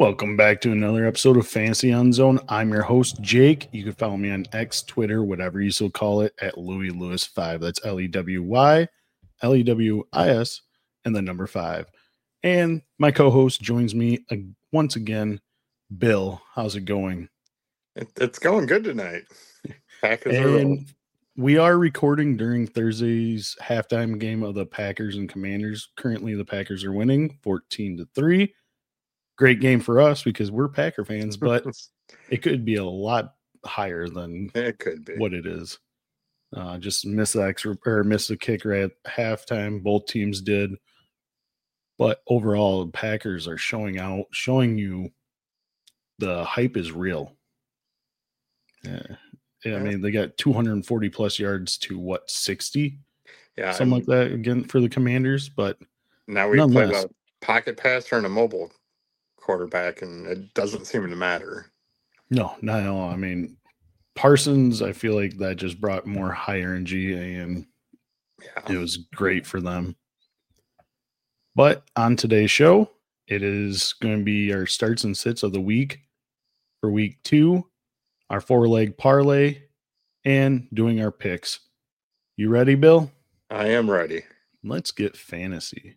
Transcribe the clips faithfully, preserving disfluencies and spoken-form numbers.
Welcome back to another episode of Fantasy Unzone. I'm your host, Jake. You can follow me on X, Twitter, whatever you so call it, at Louis Lewis five. That's L E W Y, L E W I S, and the number five. And my co-host joins me uh, once again, Bill. How's it going? It, it's going good tonight. Packers and are we are recording during Thursday's halftime game of the Packers and Commanders. Currently, the Packers are winning fourteen to three. Great game for us because we're Packer fans, but it could be a lot higher than it could be what it is. Uh, just miss the extra or miss the kicker at halftime. Both teams did, but overall, the Packers are showing out, showing you the hype is real. Yeah, yeah. I mean, they got two hundred forty plus yards to what sixty, yeah, something like that again for the Commanders. But now we play a pocket passer and a mobile quarterback, and it doesn't seem to matter. No, not at all. I mean, Parsons, I feel like that just brought more high energy, and yeah. It was great for them. But on today's show, it is going to be our starts and sits of the week for week two, our four-leg parlay, and doing our picks. You ready, Bill? I am ready. Let's get fantasy.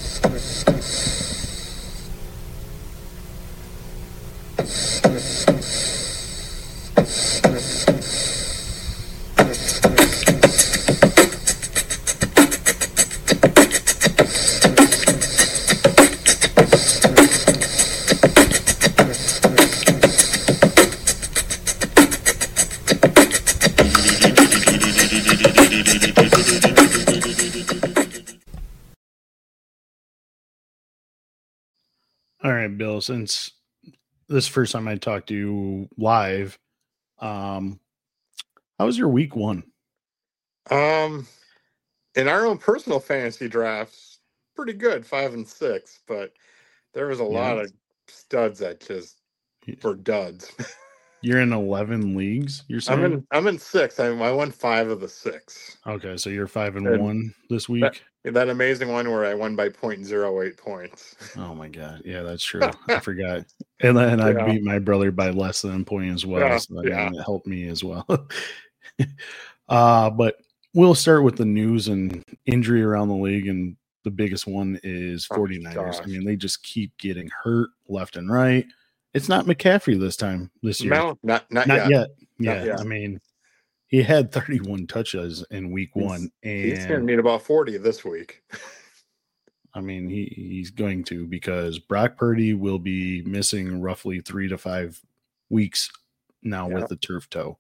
All right, Bill, since this is the first time I talked to you live, um, how was your week one? Um, in our own personal fantasy drafts, pretty good, five and six, but there was a yeah. lot of studs that just were duds. You're in eleven leagues, you're saying? I'm in, I'm in six. I, I won five of the six. Okay, so you're five and, and one this week? That, that amazing one where I won by point zero eight points. Oh, my God. Yeah, that's true. I forgot. And then I yeah. beat my brother by less than a point as well. Yeah, so that yeah. helped me as well. uh, but we'll start with the news and injury around the league. And the biggest one is forty-niners. Oh, I mean, they just keep getting hurt left and right. It's not McCaffrey this time this year. No, not not, not yet. yet. Yeah, not yet. I mean, he had thirty-one touches in week he's, one. And he's going to need about forty this week. I mean, he, he's going to because Brock Purdy will be missing roughly three to five weeks now yeah. with the turf toe.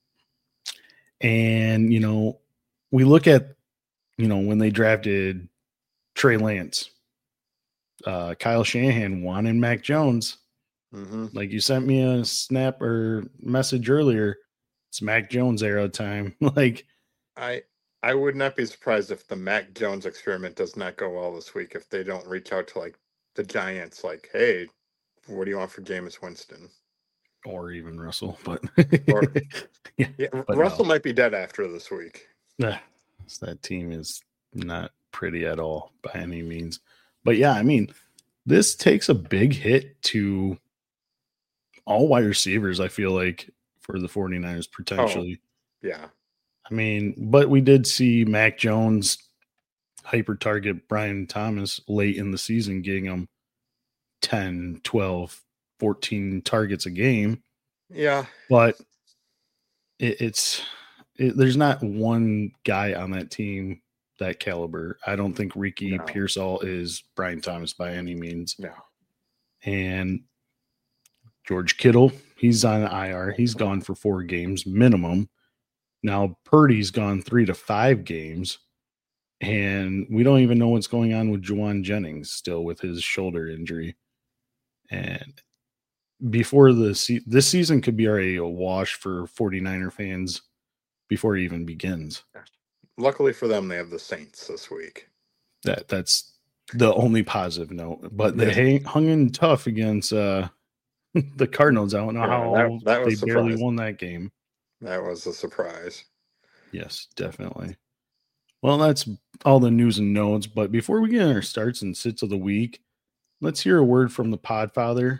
And, you know, we look at, you know, when they drafted Trey Lance, uh, Kyle Shanahan wanted Mac Jones. Mm-hmm. Like you sent me a snap or message earlier. It's Mac Jones era time. like I I would not be surprised if the Mac Jones experiment does not go well this week if they don't reach out to like the Giants like, hey, what do you want for Jameis Winston? Or even Russell, but or, yeah, yeah but Russell no. might be dead after this week. Yeah, that team is not pretty at all by any means. But yeah, I mean, this takes a big hit to all wide receivers, I feel like, for the forty-niners potentially. Oh, yeah. I mean, but we did see Mac Jones hyper target Brian Thomas late in the season, getting him ten, twelve, fourteen targets a game. Yeah. But it, it's it, there's not one guy on that team that caliber. I don't think Ricky no. Pearsall is Brian Thomas by any means. No. And George Kittle, he's on I R. He's gone for four games minimum. Now Purdy's gone three to five games. And we don't even know what's going on with Juwan Jennings still with his shoulder injury. And before the se- this season could be already a wash for forty-niner fans before it even begins. Luckily for them, they have the Saints this week. That That's the only positive note. But they yeah. hang, hung in tough against uh, the Cardinals. I don't know yeah, how that, that they surprising. barely won that game. That was a surprise. Yes, definitely. Well, that's all the news and notes. But before we get our starts and sits of the week, let's hear a word from the Podfather.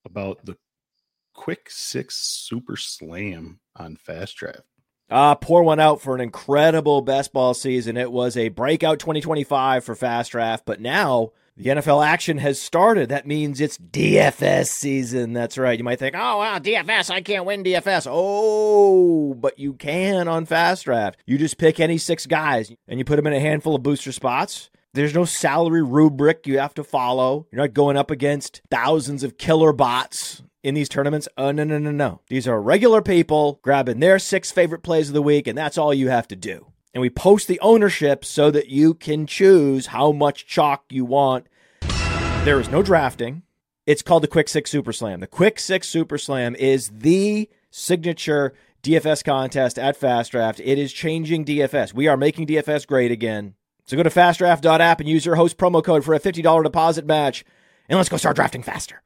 about the Quick Six Super Slam on Fast Draft. Uh, pour one out for an incredible best ball season. It was a breakout twenty twenty-five for Fast Draft, but now the N F L action has started. That means it's D F S season. That's right. You might think, oh, wow, D F S, I can't win D F S. Oh, but you can on Fast Draft. You just pick any six guys, and you put them in a handful of booster spots. There's no salary rubric you have to follow. You're not going up against thousands of killer bots in these tournaments. Oh, no, no, no, no. These are regular people grabbing their six favorite plays of the week, and that's all you have to do. And we post the ownership so that you can choose how much chalk you want. There is no drafting. It's called the Quick Six Super Slam. The Quick Six Super Slam is the signature D F S contest at Fast Draft. It is changing D F S. We are making D F S great again. So go to fast draft dot app and use your host promo code for a fifty dollars deposit match. And let's go start drafting faster.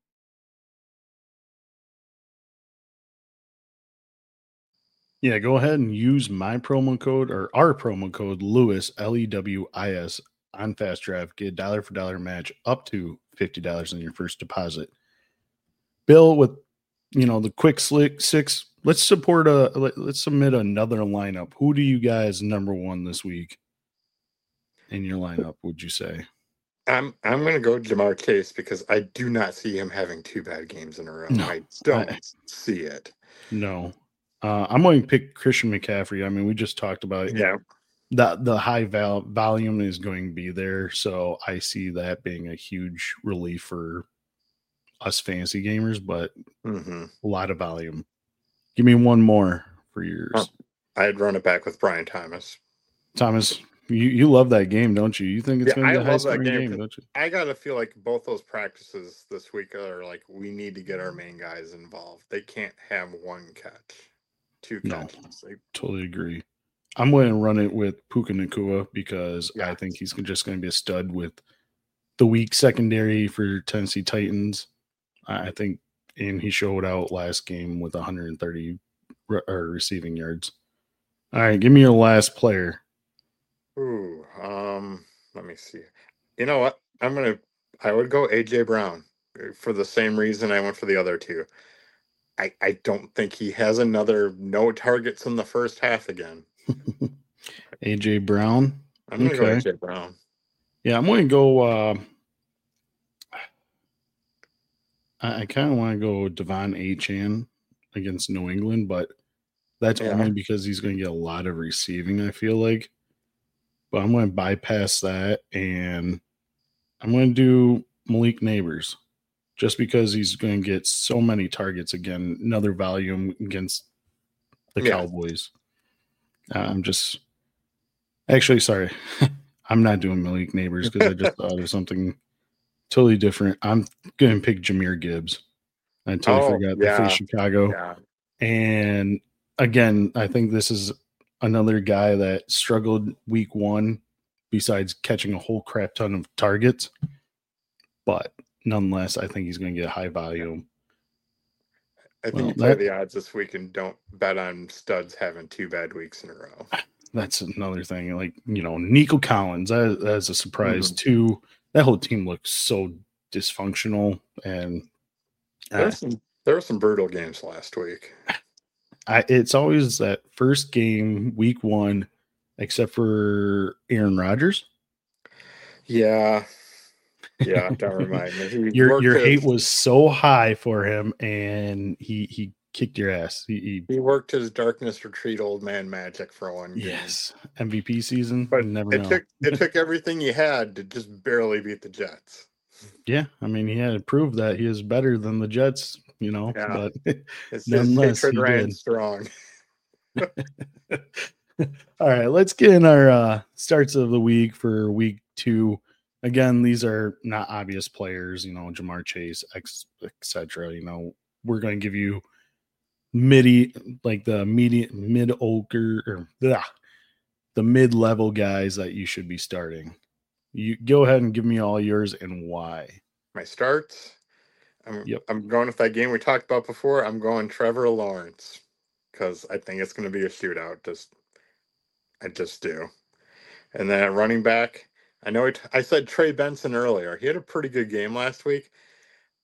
Yeah, go ahead and use my promo code or our promo code Lewis, L E W I S, on Fast Draft. Get a dollar for dollar match up to fifty dollars in your first deposit. Bill, with you know the quick slick six, let's support a let, let's submit another lineup. Who do you guys number one this week in your lineup, would you say? I'm I'm gonna go Ja'Marr Chase because I do not see him having two bad games in a row. No, I don't I, see it. No. Uh, I'm going to pick Christian McCaffrey. I mean, we just talked about it. Yeah. The, the high val- volume is going to be there. So I see that being a huge relief for us fantasy gamers, but mm-hmm. a lot of volume. Give me one more for yours. Oh, I'd run it back with Brian Thomas. Thomas, you, you love that game, don't you? You think it's yeah, going to be I a high scoring game, game, don't you? I got to feel like both those practices this week are like, we need to get our main guys involved. They can't have one catch. Two catches. No, totally agree. I'm going to run it with Puka Nacua because yeah. I think he's just going to be a stud with the weak secondary for Tennessee Titans. I think, and he showed out last game with one hundred thirty re- or receiving yards. All right, give me your last player. Ooh, um, let me see. You know what? I'm gonna. I would go A J Brown for the same reason I went for the other two. I, I don't think he has another no targets in the first half again. A J Brown. I'm going to okay. go A J Brown. Yeah, I'm going to go. Uh, I, I kind of want to go Devon Achane against New England, but that's yeah. only because he's going to get a lot of receiving, I feel like. But I'm going to bypass that, and I'm going to do Malik Neighbors. Just because he's going to get so many targets again, another volume against the yeah. Cowboys. Uh, I'm just actually sorry. I'm not doing Malik Neighbors because I just thought of something totally different. I'm going to pick Jahmyr Gibbs. I totally oh, forgot yeah. the face Chicago. Yeah. And again, I think this is another guy that struggled week one besides catching a whole crap ton of targets. But nonetheless, I think he's going to get high volume. I think well, you play that, the odds this week and don't bet on studs having two bad weeks in a row. That's another thing. Like, you know, Nico Collins, that, that's a surprise mm-hmm. too. That whole team looks so dysfunctional. And uh, there, were some, there were some brutal games last week. I, it's always that first game, week one, except for Aaron Rodgers. Yeah. Yeah, don't remind me. He your your his, hate was so high for him, and he he kicked your ass. He he, he worked his darkness retreat old man magic for one game. Yes, M V P season. But never it know. took it took everything he had to just barely beat the Jets. Yeah, I mean he had to prove that he is better than the Jets. You know, yeah. but it's nonetheless, he ran did. strong. All right, let's get in our uh, starts of the week for week two. Again, these are not obvious players, you know, Ja'Marr Chase, et cetera. You know, we're going to give you midi, like the medium, mid-older, or blah, the mid-level guys that you should be starting. You go ahead and give me all yours and why. My starts. I'm, yep. I'm going with that game we talked about before. I'm going Trevor Lawrence because I think it's going to be a shootout. Just, I just do. And then at running back, I know it, I said Trey Benson earlier. He had a pretty good game last week.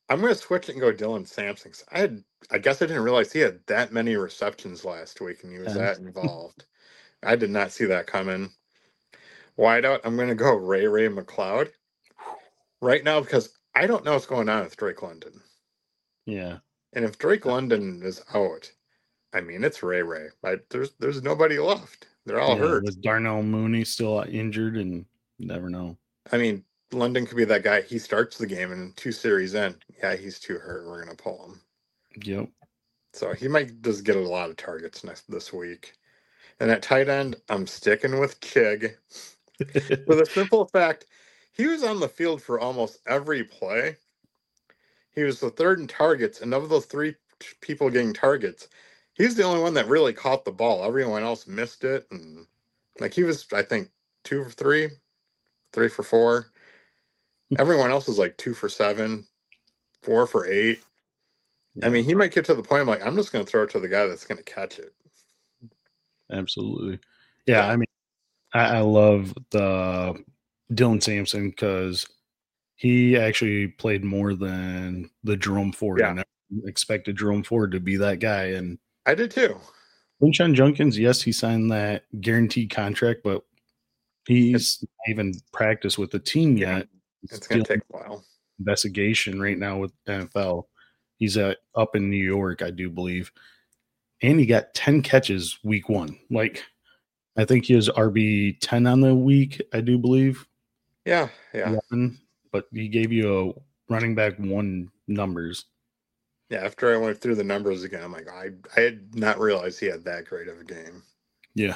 I'm going to switch it and go Dylan Sampson. I had, I guess I didn't realize he had that many receptions last week and he was Yeah. that involved. I did not see that coming. Wideout, I'm going to go Ray Ray McLeod right now because I don't know what's going on with Drake London. Yeah. And if Drake London is out, I mean, it's Ray Ray. I, there's there's nobody left. They're all yeah, hurt. With Darnell Mooney still injured, and you never know. I mean, London could be that guy. He starts the game and two series in, yeah, he's too hurt. We're going to pull him. Yep. So he might just get a lot of targets next this week. And at tight end, I'm sticking with Chig. For the simple fact, he was on the field for almost every play. He was the third in targets, and of those three t- people getting targets, he's the only one that really caught the ball. Everyone else missed it, and like he was, I think, two for three, three for four. Everyone else was like two for seven, four for eight. Yeah. I mean, he might get to the point I'm like, I'm just going to throw it to the guy that's going to catch it. Absolutely. Yeah, yeah. I mean, I, I love the Dylan Sampson because he actually played more than the Jerome Ford. Yeah. I never expected Jerome Ford to be that guy. And I did too. Quinshon Judkins, yes, he signed that guaranteed contract, but he's not even practiced with the team yet. Yeah. It's going to take a while. Investigation right now with N F L. He's at, up in New York, I do believe. And he got ten catches week one. Like, I think he was R B ten on the week, I do believe. Yeah, yeah. eleven, but he gave you a running back one numbers. Yeah, after I went through the numbers again, I'm like, I, I had not realized he had that great of a game. Yeah.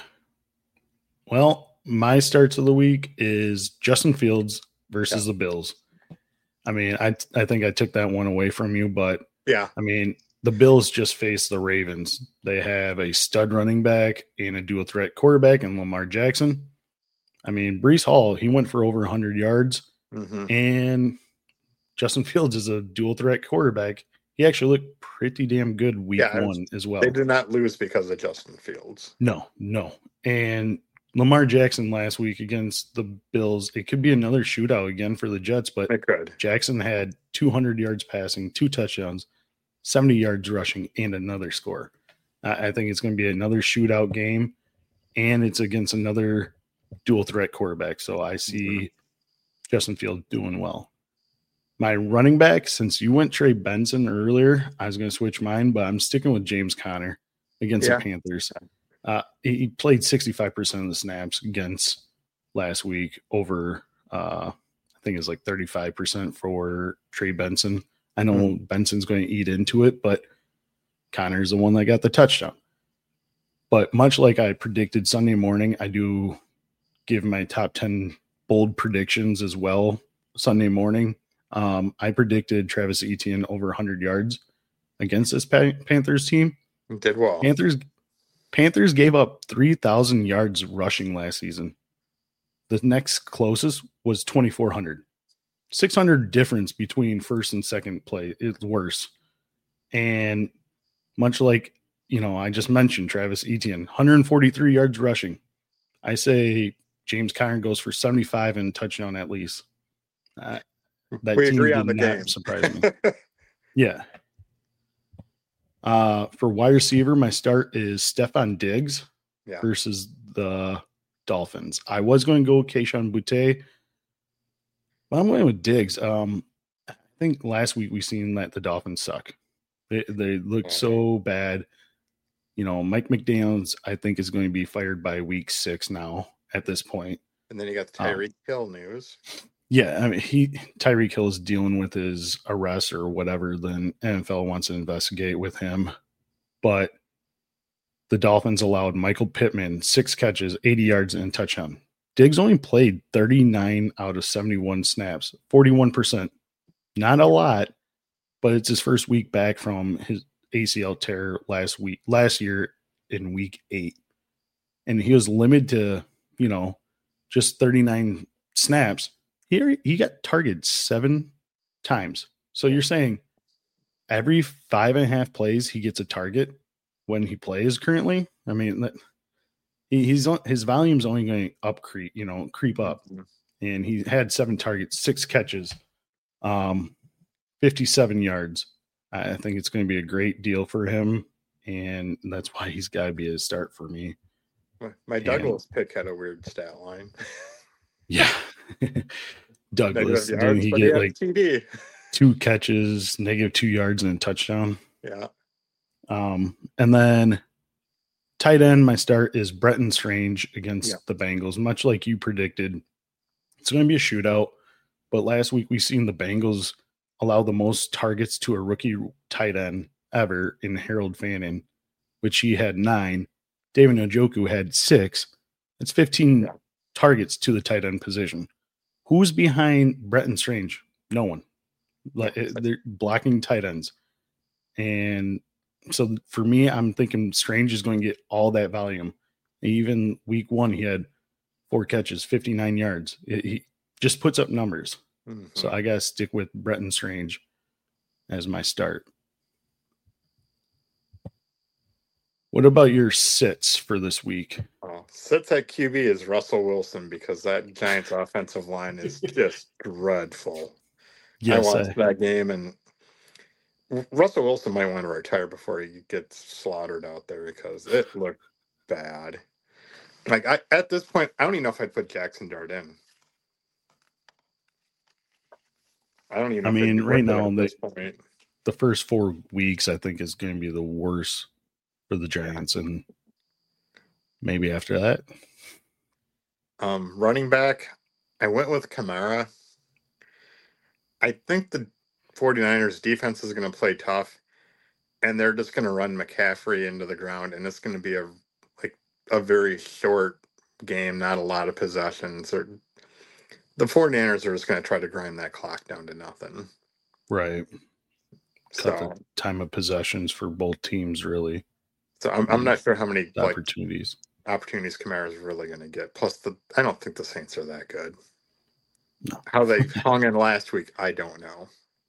Well, my starts of the week is Justin Fields versus yeah. the Bills. I mean, I I think I took that one away from you, but yeah, I mean, the Bills just faced the Ravens. They have a stud running back and a dual threat quarterback in Lamar Jackson. I mean, Breece Hall, he went for over one hundred yards, mm-hmm. and Justin Fields is a dual threat quarterback. He actually looked pretty damn good week yeah, one was, as well. They did not lose because of Justin Fields. No, no. And Lamar Jackson last week against the Bills, it could be another shootout again for the Jets, but it could. Jackson had two hundred yards passing, two touchdowns, seventy yards rushing, and another score. I, I think it's going to be another shootout game, and it's against another dual threat quarterback. So I see mm-hmm. Justin Fields doing well. My running back, since you went Trey Benson earlier, I was going to switch mine, but I'm sticking with James Conner against yeah. the Panthers. Uh, he played sixty-five percent of the snaps against last week over, uh, I think it's like thirty-five percent for Trey Benson. I know mm-hmm. Benson's going to eat into it, but Conner's the one that got the touchdown. But much like I predicted Sunday morning, I do give my top ten bold predictions as well Sunday morning. Um, I predicted Travis Etienne over one hundred yards against this Panthers team. Did well. Panthers Panthers gave up three thousand yards rushing last season. The next closest was twenty-four hundred. six hundred difference between first and second play is worse. And much like, you know, I just mentioned Travis Etienne, one hundred forty-three yards rushing. I say James Conner goes for seventy-five and touchdown at least. Uh, That we team agree did on the not game. surprise me. Yeah. Uh, for wide receiver, my start is Stephon Diggs yeah. versus the Dolphins. I was going to go Kayshon Boutte, but I'm going with Diggs. Um, I think last week we seen that the Dolphins suck. They they look so bad. You know, Mike McDaniels, I think, is going to be fired by week six now at this point. And then you got the Tyreek um, Hill news. Yeah, I mean, he Tyreek Hill is dealing with his arrest or whatever. Then N F L wants to investigate with him. But the Dolphins allowed Michael Pittman six catches, eighty yards, and a touchdown. Diggs only played thirty-nine out of seventy-one snaps, forty-one percent. Not a lot, but it's his first week back from his A C L tear last week, last year in week eight. And he was limited to, you know, just thirty-nine snaps. Here he got targeted seven times. So you're saying every five and a half plays he gets a target when he plays currently? I mean, he's his volume's only going to up creep, you know, creep up. And he had seven targets, six catches. Um, fifty-seven yards. I think it's going to be a great deal for him, and that's why he's got to be a start for me. My Douglas and, pick had a weird stat line. Yeah. Douglas, didn't he get he like T D. two catches, negative two yards, and a touchdown? Yeah. Um, and then tight end, my start is Bretton Strange against yeah. the Bengals. Much like you predicted, it's going to be a shootout. But last week we seen the Bengals allow the most targets to a rookie tight end ever in Harold Fannin, which he had nine. David Njoku had six. It's fifteen yeah. targets to the tight end position. Who's behind Bretton Strange? No one. Like they're blocking tight ends. And so for me, I'm thinking Strange is going to get all that volume. Even week one, he had four catches, fifty-nine yards. It, he just puts up numbers. Mm-hmm. So I got to stick with Bretton Strange as my start. What about your sits for this week? Oh, sits at Q B is Russell Wilson because that Giants offensive line is just dreadful. Yes, I watched I... that game, and Russell Wilson might want to retire before he gets slaughtered out there because it looked bad. Like I, at this point, I don't even know if I'd put Jackson Dart in. I don't even. Know I mean, right now the, the first four weeks, I think, is going to be the worst for the Giants, and maybe after that. Um, running back, I went with Kamara. I think the 49ers defense is going to play tough, and they're just going to run McCaffrey into the ground, and it's going to be a like a very short game, not a lot of possessions. Or the 49ers are just going to try to grind that clock down to nothing. Right. Cut so, the time of possessions for both teams, really. So I'm I'm not sure how many opportunities like, opportunities Kamara is really going to get. Plus, the I don't think the Saints are that good. No. How they hung in last week, I don't know.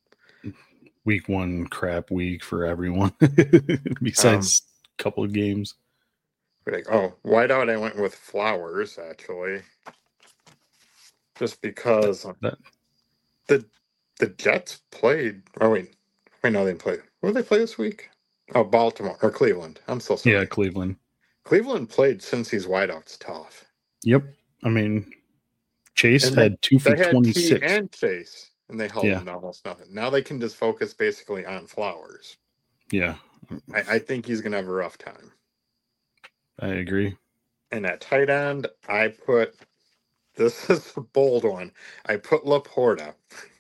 Week one crap week for everyone, besides um, a couple of games. Like, oh, wideout, I went with Flowers actually, just because that, the the Jets played. Oh wait, wait, no, they played. Where did they play this week? Oh, Baltimore or Cleveland. I'm so sorry. Yeah, Cleveland. Cleveland played since these wideouts tough. Yep. I mean, Chase and had they, two for twenty-six. T and Chase, and they held yeah. him almost nothing. Now they can just focus basically on Flowers. Yeah. I, I think he's going to have a rough time. I agree. And at tight end, I put, this is a bold one, I put Laporta.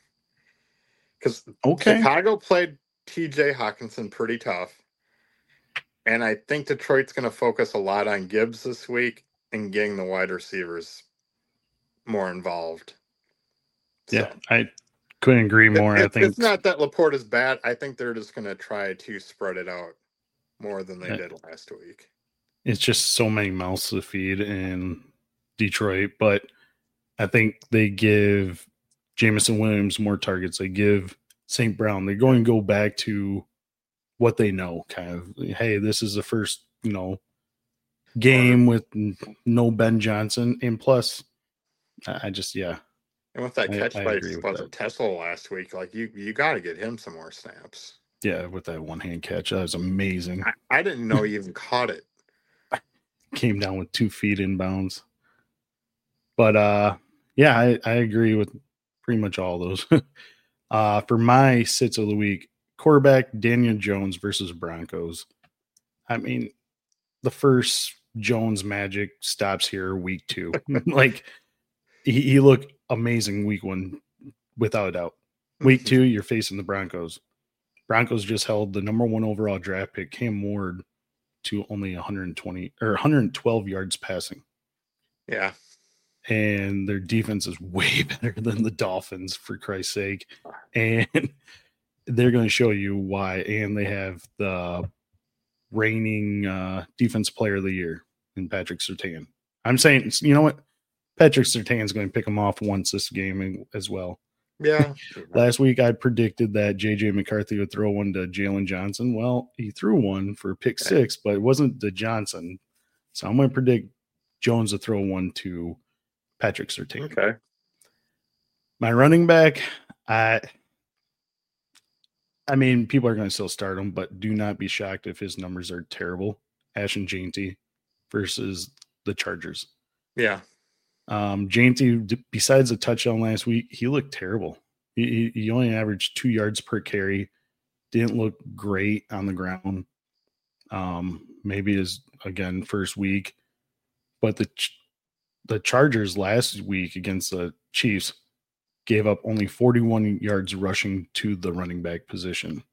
Because okay. Chicago played T J Hawkinson pretty tough. And I think Detroit's going to focus a lot on Gibbs this week and getting the wide receivers more involved. Yeah, so, I couldn't agree more. It, I think it's not that Laporta's bad. I think they're just going to try to spread it out more than they yeah. did last week. It's just so many mouths to feed in Detroit, but I think they give Jameson Williams more targets. They give Saint Brown. They're going to go back to what they know, kind of. Hey, this is the first, you know, game with no Ben Johnson, and plus, I just yeah. And with that catch I, by was it Tesla last week, like you, you got to get him some more snaps. Yeah, with that one hand catch, that was amazing. I, I didn't know he even caught it. Came down with two feet in bounds. But uh, yeah, I, I agree with pretty much all those. uh, for my sits of the week, quarterback Daniel Jones versus Broncos. I mean, the first Jones magic stops here week two. Like he, he looked amazing week one, without a doubt. Week two, you're facing the Broncos. Broncos just held the number one overall draft pick, Cam Ward, to only one hundred twenty or one hundred twelve yards passing. Yeah. And their defense is way better than the Dolphins, for Christ's sake. And they're going to show you why. And they have the reigning uh, defense player of the year in Patrick Surtain. I'm saying, you know what? Patrick Surtain is going to pick them off once this game as well. Yeah. Last week I predicted that J J McCarthy would throw one to Jalen Johnson. Well, he threw one for pick six, but it wasn't to Johnson. So I'm going to predict Jones to throw one to Patrick Surtain. Okay. My running back, I I mean, people are going to still start him, but do not be shocked if his numbers are terrible. Ashton Jeanty versus the Chargers. Yeah. Um, Jeanty, besides a touchdown last week, he looked terrible. He, he only averaged two yards per carry. Didn't look great on the ground. Um, maybe his, again, first week. But the the Chargers last week against the Chiefs gave up only forty-one yards rushing to the running back position.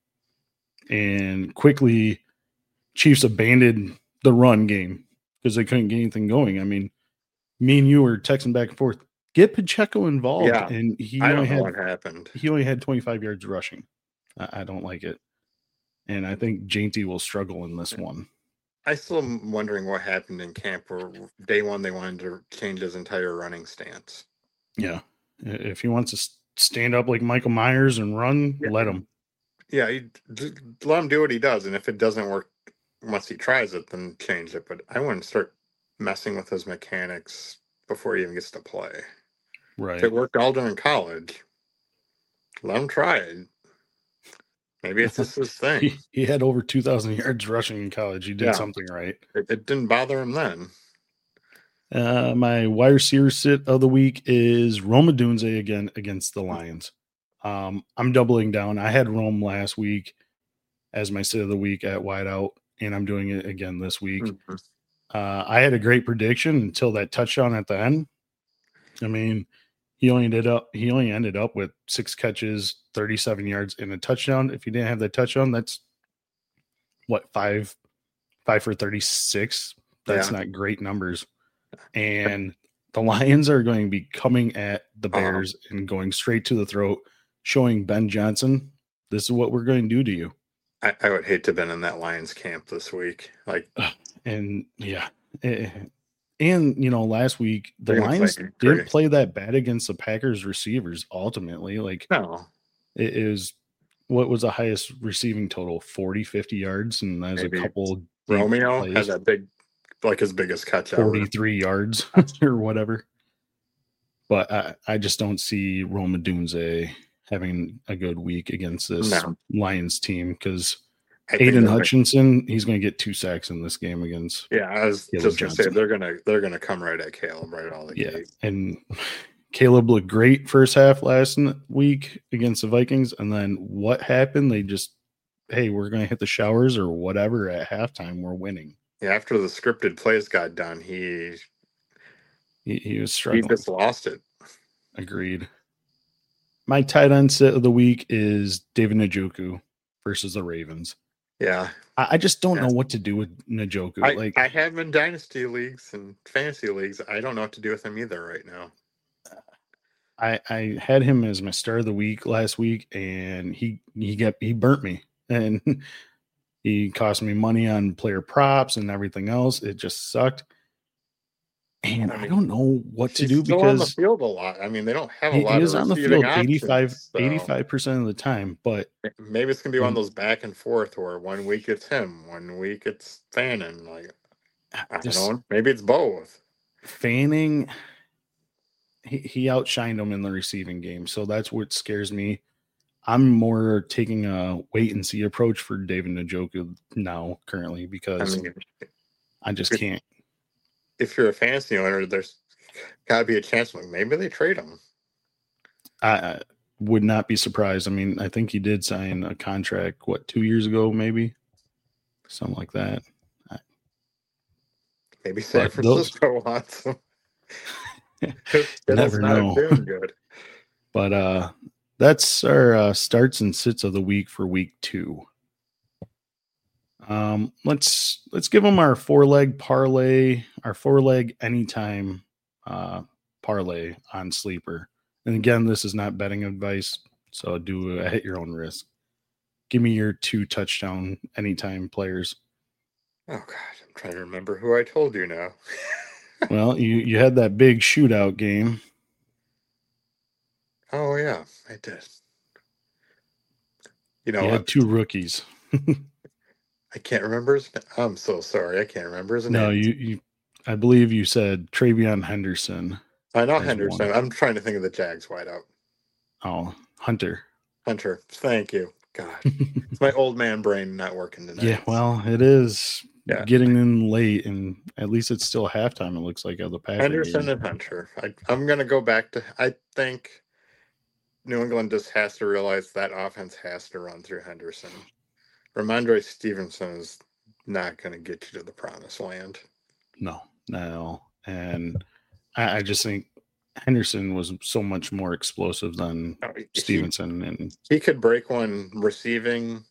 And quickly, Chiefs abandoned the run game because they couldn't get anything going. I mean, me and you were texting back and forth. Get Pacheco involved. Yeah. And he I only don't know had what happened. he only had twenty-five yards rushing. I, I don't like it. And I think Jeanty will struggle in this one. I still am wondering what happened in camp where day one they wanted to change his entire running stance. Yeah. If he wants to stand up like Michael Myers and run, Yeah. let him. Yeah, he, let him do what he does. And if it doesn't work once he tries it, then change it. But I wouldn't start messing with his mechanics before he even gets to play. Right. If it worked all during college, let him try it. Maybe it's just his thing. he, he had over two thousand yards rushing in college. He did Yeah. something right. It, it didn't bother him then. Uh, my wide receiver sit of the week is Rome Odunze again against the Lions. Um, I'm doubling down. I had Rome last week as my sit of the week at wideout, and I'm doing it again this week. Mm-hmm. Uh, I had a great prediction until that touchdown at the end. I mean, he only ended up he only ended up with six catches, thirty-seven yards, and a touchdown. If he didn't have that touchdown, that's what five five for thirty-six. That's Yeah. not great numbers. And the Lions are going to be coming at the Bears uh-huh. and going straight to the throat, showing Ben Johnson, this is what we're going to do to you. I, I would hate to have been in that Lions camp this week. Like, and yeah. And, you know, last week, the Didn't Lions play didn't great. play that bad against the Packers receivers, ultimately. Like, no. it is what was the highest receiving total? forty, fifty yards, and there's Maybe. a couple. Romeo plays. had that big, like his biggest catch ever. forty-three yards or whatever. But I, I just don't see Rome Odunze having a good week against this No. Lions team because I think Aiden they're Hutchinson, he's going to get two sacks in this game against. Yeah, I was Caleb just going to say Johnson. they're going to they're going to come right at Caleb right out of the Yeah, gate. and Caleb looked great first half last n- week against the Vikings, and then what happened? They just, hey, we're going to hit the showers or whatever at halftime. We're winning. Yeah, after the scripted plays got done, he He, he was he struggling. just lost it. Agreed. My tight end sit of the week is David Njoku versus the Ravens. Yeah, I, I just don't Yeah. know what to do with Njoku. I, like I have him in dynasty leagues and fantasy leagues. I don't know what to do with him either right now. I, I had him as my star of the week last week, and he he got he burnt me, and he cost me money on player props and everything else. It just sucked, and I I, mean, don't know what to He's do still on the because field a lot. I mean, they don't have a he, lot he of is on the receiving field options, eighty-five so percent of the time. But maybe it's gonna be one of Mm. those back and forth where one week it's him, one week it's Fannin. Like I just don't know, maybe it's both. Fanning, he, he outshined him in the receiving game. So that's what scares me. I'm more taking a wait and see approach for David Njoku now currently I because I, mean, just if- can't. if you're a fantasy owner, there's gotta be a chance. Like maybe they trade him. I, I would not be surprised. I mean, I think he did sign a contract, what, two years ago, maybe? Something like that. Maybe San But those- Francisco wants him. Never not know. doing good. But uh, that's our uh, starts and sits of the week for week two. Um, let's let's give them our four leg parlay, our four leg anytime uh, parlay on Sleeper. And again, this is not betting advice, so do it at your own risk. Give me your two touchdown anytime players. Oh God, I'm trying to remember who I told you now. Well, you you had that big shootout game. Oh yeah, I did. You know, You I, had two rookies. I can't remember his name. I'm so sorry. I can't remember his No, name. you, you I believe you said Travion Henderson. I know as Henderson. one. I'm trying to think of the Jags wideout. Oh, Hunter. Hunter. Thank you. God, it's my old man brain not working tonight. Yeah, well, it is Yeah. getting in late, and at least it's still halftime. It looks like of the Packer Henderson game. and Hunter. I, I'm going to go back to. I think New England just has to realize that offense has to run through Henderson. Ramondre Stevenson is not going to get you to the promised land. No, not at all. And I, I just think Henderson was so much more explosive than Oh, he, Stevenson, and he could break one receiving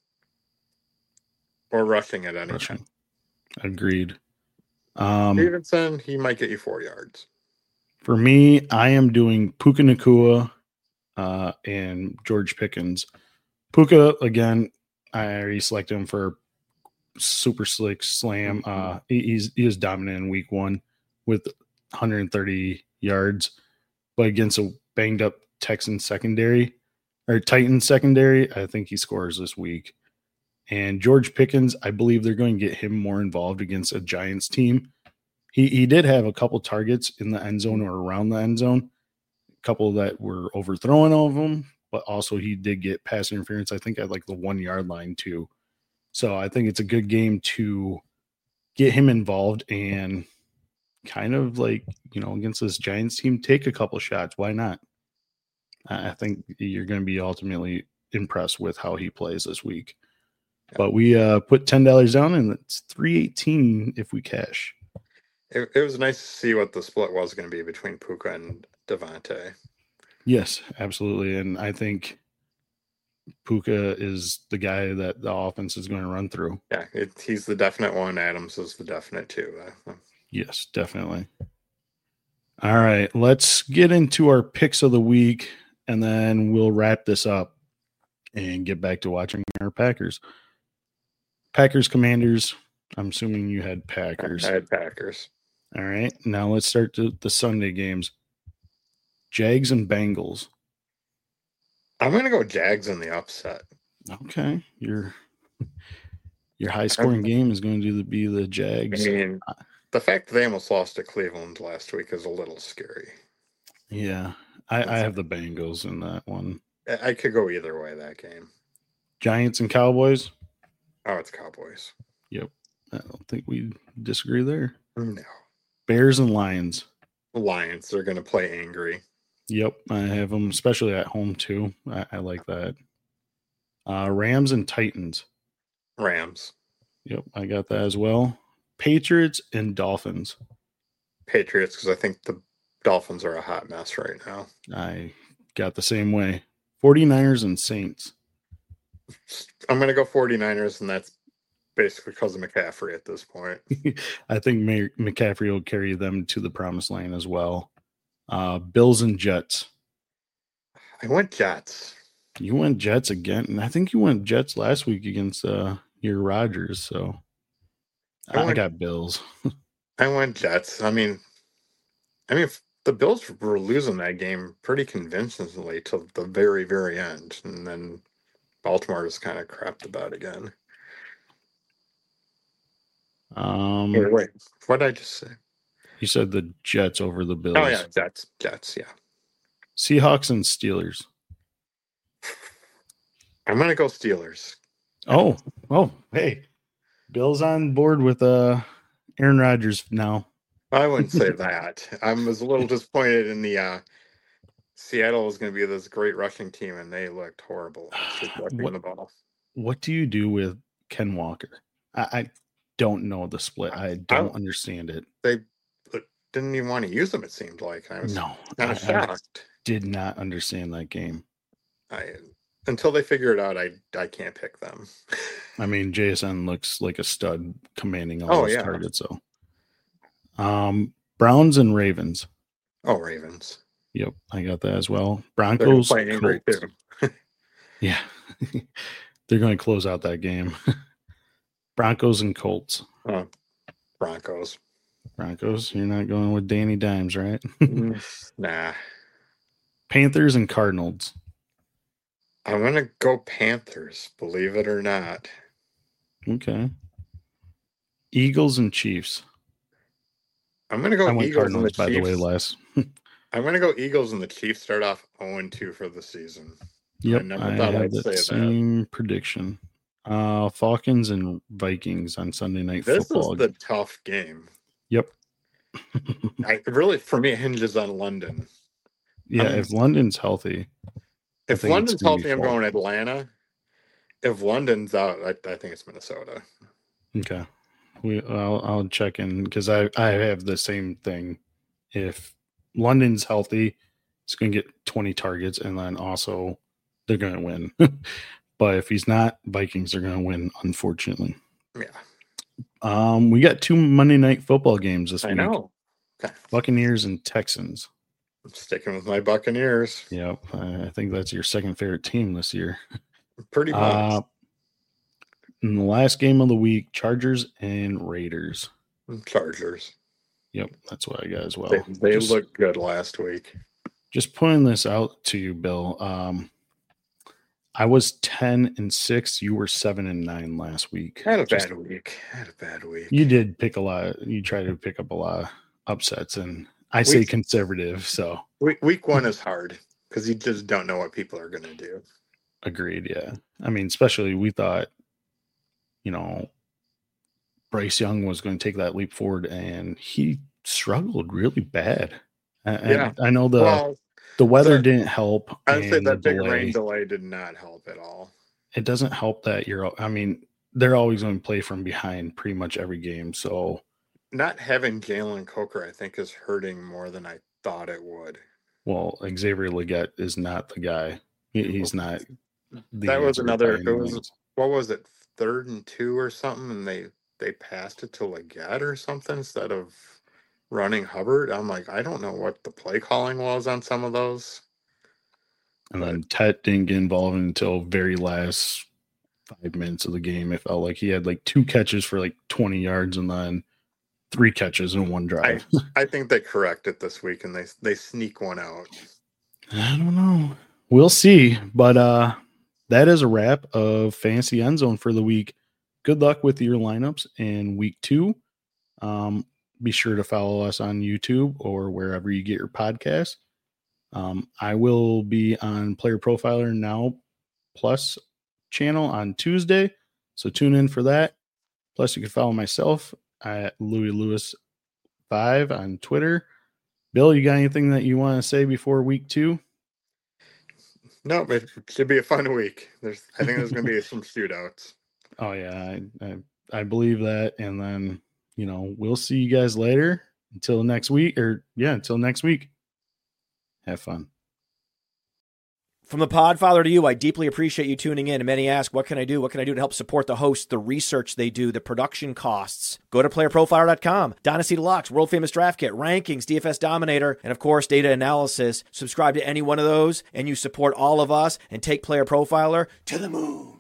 or rushing at any rushing. time. Agreed. Um, Stevenson, he might get you four yards. For me, I am doing Puka Nacua uh, and George Pickens. Puka, again, I already selected him for super slick slam. Mm-hmm. Uh, he, he's he is dominant in week one with one hundred thirty yards, but against a banged up Texan secondary or Titan secondary, I think he scores this week. And George Pickens, I believe they're going to get him more involved against a Giants team. He he did have a couple targets in the end zone or around the end zone, a couple that were overthrown of him, but also he did get pass interference, I think, at like the one yard line too. So I think it's a good game to get him involved and kind of like, you know, against this Giants team, take a couple shots. Why not? I think you're going to be ultimately impressed with how he plays this week. But we uh, put ten dollars down, and it's three eighteen if we cash. It, it was nice to see what the split was going to be between Puka and Devontae. Yes, absolutely. And I think Puka is the guy that the offense is going to run through. Yeah, it, he's the definite one. Adams is the definite two. Uh, yes, definitely. All right, let's get into our picks of the week, and then we'll wrap this up and get back to watching our Packers. Packers Commanders. I'm assuming you had Packers. I had Packers. All right. Now let's start the, the Sunday games. Jags and Bengals. I'm going to go Jags in the upset. Okay. Your your high scoring game is going to be the Jags. I mean, the fact that they almost lost to Cleveland last week is a little scary. Yeah. I, I have the Bengals in that one. I could go either way that game. Giants and Cowboys. Oh, it's Cowboys. Yep. I don't think we disagree there. No. Bears and Lions. Lions. They're going to play angry. Yep. I have them, especially at home, too. I, I like that. Uh, Rams and Titans. Rams. Yep. I got that as well. Patriots and Dolphins. Patriots, because I think the Dolphins are a hot mess right now. I got the same way. 49ers and Saints. I'm going to go 49ers, and that's basically because of McCaffrey at this point. I think May- McCaffrey will carry them to the promised land as well. Uh, Bills and Jets. I went Jets. You went Jets again, and I think you went Jets last week against uh, your Rodgers, so I, I, went, I got Bills. I went Jets. I mean, I mean, the Bills were losing that game pretty convincingly till the very, very end, and then Baltimore just kind of crapped about again. Um, wait, wait, what did I just say? You said the Jets over the Bills. Oh, yeah, Jets. Jets, yeah. Seahawks and Steelers. I'm going to go Steelers. Oh, oh, hey. Bills on board with uh, Aaron Rodgers now. I wouldn't say that. I was a little disappointed in the uh, Seattle was going to be this great rushing team, and they looked horrible. What, the ball. What do you do with Ken Walker? I, I don't know the split. I don't I, understand it. They didn't even want to use them, it seemed like. I was no, kind of shocked. I did not understand that game. I until they figure it out, I I can't pick them. I mean, J S N looks like a stud commanding all oh, those yeah. targets. So, um, Browns and Ravens. Oh, Ravens. Yep, I got that as well. Broncos. They're angry too. yeah, they're going to close out that game. Broncos and Colts. Oh, Broncos. Broncos. You're not going with Danny Dimes, right? Nah. Panthers and Cardinals. I'm going to go Panthers, believe it or not. Okay. Eagles and Chiefs. I'm going to go I went Eagles Cardinals, and the by Chiefs. the way, last. I'm going to go Eagles and the Chiefs start off oh and two for the season. Yep, I never I thought have I'd that say that. same prediction. Uh, Falcons and Vikings on Sunday Night This Football. is the tough game. Yep. I really, for me, it hinges on London. Yeah, I'm- if London's healthy, I If think it's London's gonna be healthy, I'm going Falcons. Atlanta. If London's out, I, I think it's Minnesota. Okay, we I'll, I'll check in because I I have the same thing. If London's healthy, it's going to get twenty targets, and then also they're going to win. But if he's not, Vikings are going to win, unfortunately. Yeah, Um, we got two Monday Night Football games this I week. know. Okay. Buccaneers and Texans. I'm sticking with my Buccaneers. Yep, I I think that's your second favorite team this year. Pretty much. Uh, in the last game of the week, Chargers and Raiders. Chargers. Yep, that's what I got as well. They, they just, looked good last week. just pointing this out to you, Bill. Um, I was ten and six. You were seven and nine last week. I had a Just- bad week. I had a bad week. You did pick a lot. You tried to pick up a lot of upsets, and I say Week- conservative. So Week, week one is hard because you just don't know what people are going to do. agreed. Yeah, I mean, especially we thought, you know, Bryce Young was going to take that leap forward, and he struggled really bad. I, Yeah. I, I know the well, the weather the- didn't help. I'd say and the that big delay. rain delay did not help at all. It doesn't help that you're. I mean, they're always going to play from behind pretty much every game. So, Not having Jalen Coker, I think, is hurting more than I thought it would. well, Xavier Leggett is not the guy. He, he's not. The That was answer another- by any it was- means. What was it, third and two or something, and they they passed it to Leggett or something instead of running Hubbard? I'm like, I don't know what the play calling was on some of those. And then Tet didn't get involved until very last five minutes of the game. It felt like he had like two catches for like twenty yards and then three catches in one drive. I think they correct it this week and they they sneak one out. I don't know. We'll see. But uh that is a wrap of Fantasy End Zone for the week. Good luck with your lineups in week two. Um, be sure to follow us on YouTube or wherever you get your podcasts. Um, I will be on Player Profiler Now Plus channel on Tuesday. So tune in for that. Plus, you can follow myself at Louis Lewis five on Twitter. Bill, you got anything that you want to say before week two? No, it should be a fun week. There's, I think there's going to be some shootouts. Oh yeah, I, I I believe that. And then, you know, we'll see you guys later. Until next week, or yeah, until next week. Have fun. From the Podfather to you, I deeply appreciate you tuning in. And many ask, what can I do? What can I do to help support the hosts, the research they do, the production costs? Go to player profiler dot com, Dynasty Deluxe, World Famous Draft Kit, Rankings, D F S Dominator, and of course, Data Analysis. Subscribe to any one of those, and you support all of us and take Player Profiler to the moon.